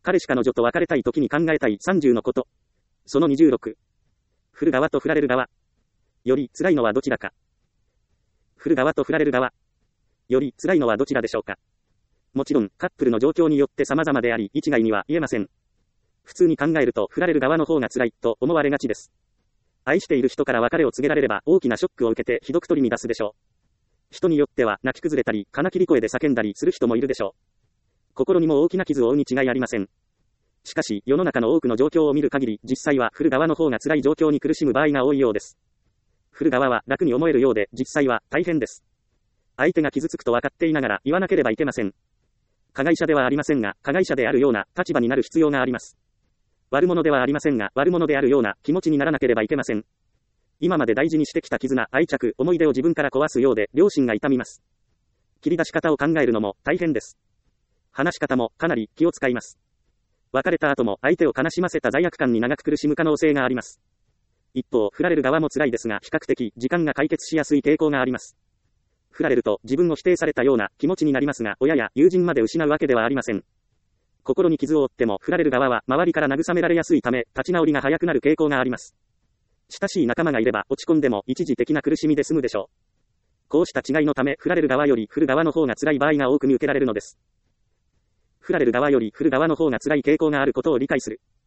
彼氏彼女と別れたい時に考えたい30のこと。その26。振る側と振られる側。より辛いのはどちらか。振る側と振られる側。より辛いのはどちらでしょうか。もちろん、カップルの状況によって様々であり、一概には言えません。普通に考えると、振られる側の方が辛い、と思われがちです。愛している人から別れを告げられれば、大きなショックを受けて、ひどく取り乱すでしょう。人によっては、泣き崩れたり、金切り声で叫んだりする人もいるでしょう。心にも大きな傷を負うに違いありません。しかし、世の中の多くの状況を見る限り、実際は振る側の方が辛い状況に苦しむ場合が多いようです。振る側は楽に思えるようで、実際は大変です。相手が傷つくと分かっていながら言わなければいけません。加害者ではありませんが、加害者であるような立場になる必要があります。悪者ではありませんが、悪者であるような気持ちにならなければいけません。今まで大事にしてきた絆、愛着、思い出を自分から壊すようで、良心が痛みます。切り出し方を考えるのも大変です。話し方もかなり気を使います。別れた後も相手を悲しませた罪悪感に長く苦しむ可能性があります。一方、振られる側も辛いですが、比較的時間が解決しやすい傾向があります。振られると自分を否定されたような気持ちになりますが、親や友人まで失うわけではありません。心に傷を負っても振られる側は周りから慰められやすいため、立ち直りが早くなる傾向があります。親しい仲間がいれば落ち込んでも一時的な苦しみで済むでしょう。こうした違いのため、振られる側より振る側の方が辛い場合が多く見受けられるのです。振られる側より振る側の方が辛い傾向があることを理解する。